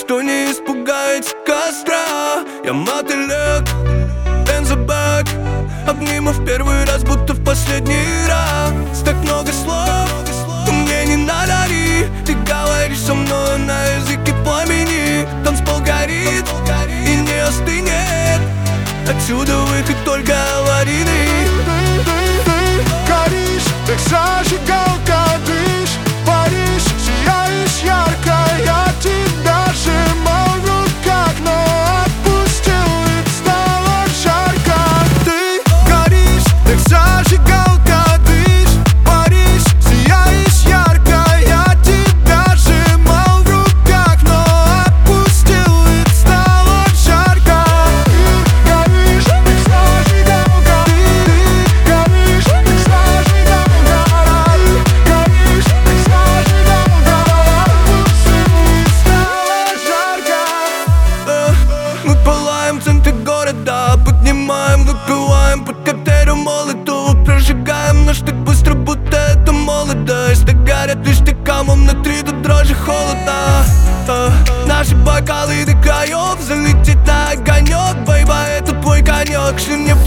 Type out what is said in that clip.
Ничто не испугается костра. Я мотылек, бензобак, обниму в первый раз, будто в последний раз. Так много слов, мне не надо, ты говоришь со мной на языке пламени. Танцпол горит и не остынет, отсюда выход только аварийный. Горишь, как зажигалка, дышь, паришь, сияешь ярко. Я тебя сжимал в руках, но отпустил, ведь стало жарко. Ты горишь, как зажигалка, дышь, паришь, сияешь ярко. Я тебя сжимал в руках, но отпустил, ведь стало жарко. Ты горишь, как зажигалка, ты горишь, как зажигалка, горишь, как зажигалка, отпустил, ведь стало жарко. Мы пылаем в центре города, поднимаем, выпиваем под коктейлем молотого, прожигаем наш так быстро, будто это молодость. Так горят лишь камом внутри, до дрожи холодно. Наши бокалы до краев, залетит на огонек, бейба, это твой конек. Шли мне